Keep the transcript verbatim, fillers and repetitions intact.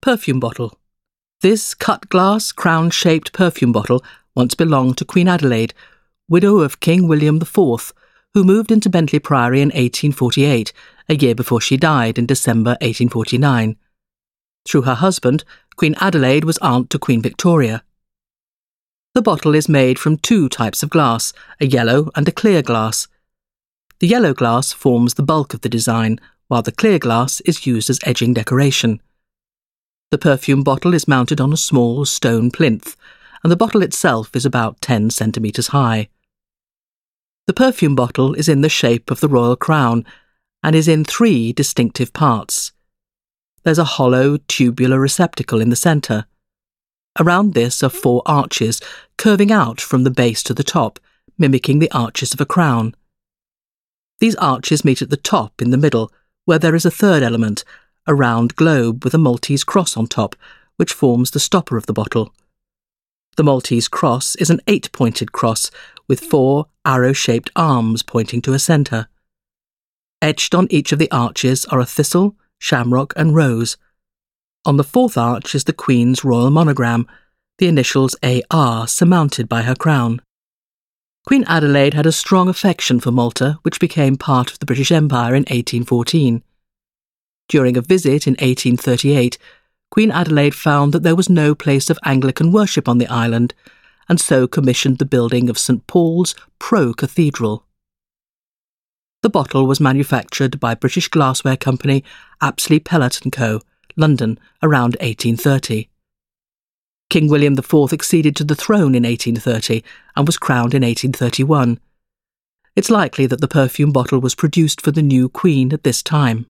Perfume bottle. This cut-glass, crown-shaped perfume bottle once belonged to Queen Adelaide, widow of King William the Fourth, who moved into Bentley Priory in eighteen forty-eight, a year before she died in December eighteen forty-nine. Through her husband, Queen Adelaide was aunt to Queen Victoria. The bottle is made from two types of glass, a yellow and a clear glass. The yellow glass forms the bulk of the design, while the clear glass is used as edging decoration. The perfume bottle is mounted on a small stone plinth, and the bottle itself is about ten centimetres high. The perfume bottle is in the shape of the royal crown and is in three distinctive parts. There's a hollow, tubular receptacle in the centre. Around this are four arches, curving out from the base to the top, mimicking the arches of a crown. These arches meet at the top in the middle, where there is a third element, a round globe with a Maltese cross on top, which forms the stopper of the bottle. The Maltese cross is an eight-pointed cross with four arrow-shaped arms pointing to a centre. Etched on each of the arches are a thistle, shamrock and rose. On the fourth arch is the Queen's royal monogram, the initials A R surmounted by her crown. Queen Adelaide had a strong affection for Malta, which became part of the British Empire in eighteen fourteen. During a visit in eighteen thirty-eight, Queen Adelaide found that there was no place of Anglican worship on the island, and so commissioned the building of Saint Paul's Pro Cathedral. The bottle was manufactured by British glassware company Apsley Pellet and Co., London, around eighteen thirty. King William the Fourth acceded to the throne in eighteen thirty and was crowned in eighteen thirty-one. It's likely that the perfume bottle was produced for the new Queen at this time.